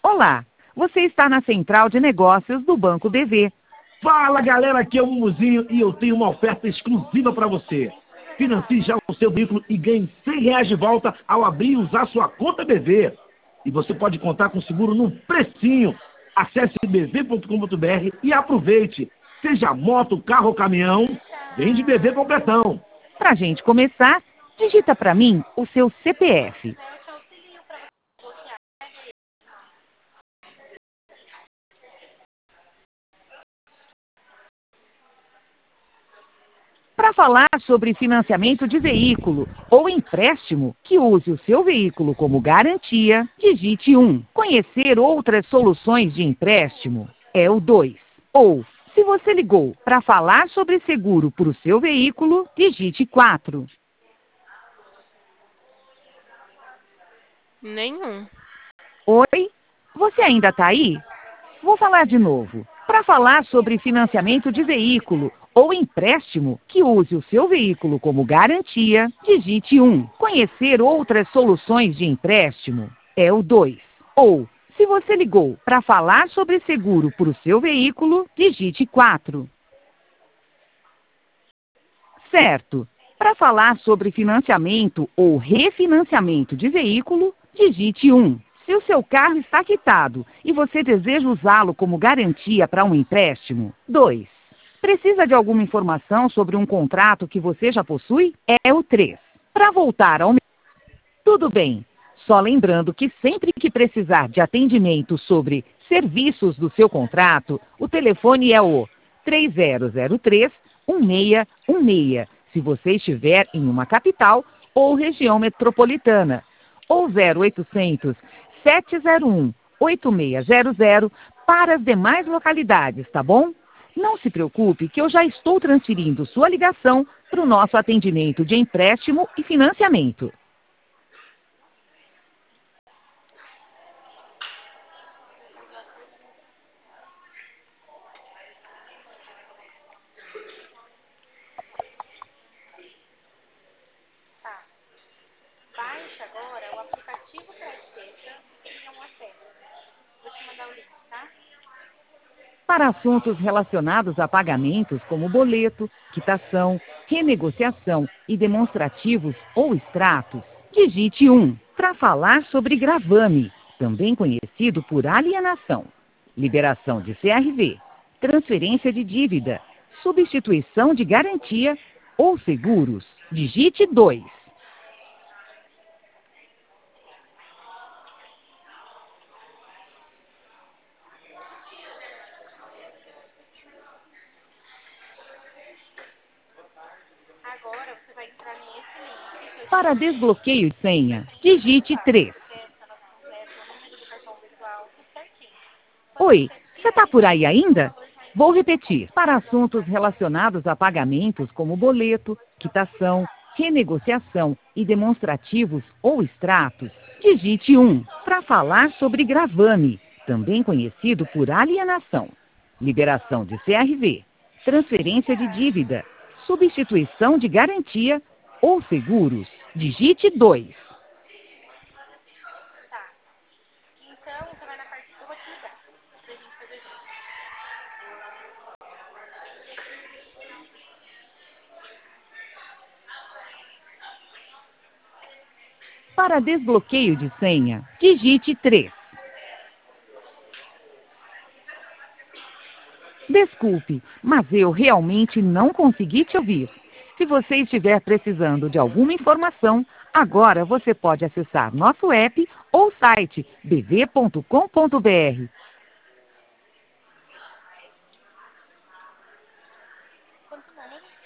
Olá, você está na Central de Negócios do Banco BV. Fala galera, aqui é o Mumuzinho e eu tenho uma oferta exclusiva para você. Financie já o seu veículo e ganhe R$ 100 de volta ao abrir e usar sua conta BV. E você pode contar com seguro no precinho. Acesse bv.com.br e aproveite. Seja moto, carro ou caminhão, vem de BV completão. Pra gente começar, digita para mim o seu CPF. Para falar sobre financiamento de veículo ou empréstimo que use o seu veículo como garantia, digite 1. Conhecer outras soluções de empréstimo é o 2. Ou, se você ligou para falar sobre seguro para o seu veículo, digite 4. Nenhum. Oi? Você ainda está aí? Vou falar de novo. Para falar sobre financiamento de veículo ou empréstimo que use o seu veículo como garantia, digite 1. Conhecer outras soluções de empréstimo é o 2. Ou, se você ligou para falar sobre seguro para o seu veículo, digite 4. Certo. Para falar sobre financiamento ou refinanciamento de veículo, digite 1. Se o seu carro está quitado e você deseja usá-lo como garantia para um empréstimo, 2. Precisa de alguma informação sobre um contrato que você já possui? É o 3. Para voltar ao... Tudo bem. Só lembrando que sempre que precisar de atendimento sobre serviços do seu contrato, o telefone é o 3003-1616, se você estiver em uma capital ou região metropolitana, ou 0800 701-8600 para as demais localidades, tá bom? Não se preocupe que eu já estou transferindo sua ligação para o nosso atendimento de empréstimo e financiamento. Tá. Baixe agora o aplicativo Crediteza e tenha um acesso. Vou te mandar o link, tá? Para assuntos relacionados a pagamentos como boleto, quitação, renegociação e demonstrativos ou extratos, digite 1. Para falar sobre gravame, também conhecido por alienação, liberação de CRV, transferência de dívida, substituição de garantia ou seguros, digite 2. Agora você vai entrar nesse link que eu te Para mandei. desbloqueio de senha, digite 3. Essa nota completa, o número do cartão virtual, tudo certinho. Oi, você está por aí ainda? Vou repetir. Para assuntos relacionados a pagamentos como boleto, quitação, renegociação e demonstrativos ou extratos, digite 1. Para falar sobre gravame, também conhecido por alienação, liberação de CRV, transferência de dívida, substituição de garantia ou seguros, digite 2. Tá. Então você vai na parte. Eu vou te ligar pra gente fazer junto. Para desbloqueio de senha, digite 3. Desculpe, mas eu realmente não consegui te ouvir. Se você estiver precisando de alguma informação, agora você pode acessar nosso app ou site bv.com.br